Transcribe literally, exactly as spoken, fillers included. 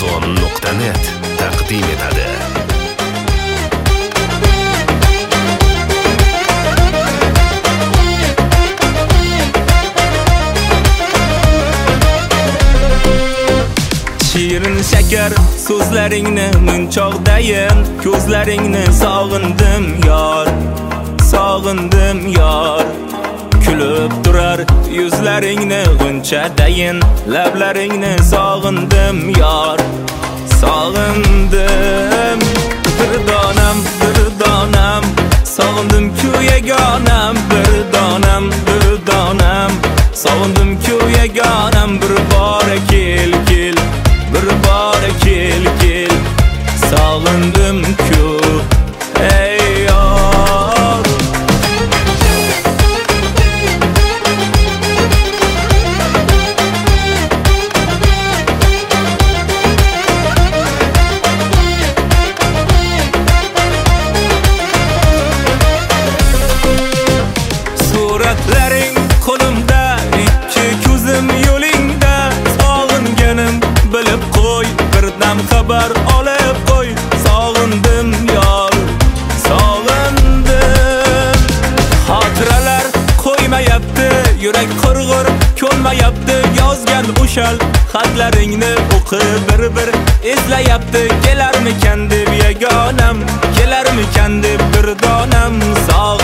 amazon nuqta net taqdim etadi. Shirin shakar so'zlaringni munchoqdayin, ko'zlaringni sog'indim yor, sog'indim yor. Kulib turar yuzlaringni g'unchadayin, lablaringni sog'indim yor, sog'indim. Bir donam, bir donam, sog'indim-ku yagonam, bir donam, bir donam, sog'indim-ku yagonam. Bir bora kel kel, bir bora kel kel, sog'indim-ku ey yor. Suratlaring qo'limda, ikki ko'zim yo'lingda, sog'inganim bilib qo'y, birdan xabar olib qo'y. Sog'indim yor, sog'indim. Xotiralar qo'ymayapti, yurak qurg'ur ko'nmayapti, yozgan o'shal xatlaringni o'qib bir-bir eslayapti. Kelarmikan deb yagonam, kelarmikan deb bir donam, sog'indim.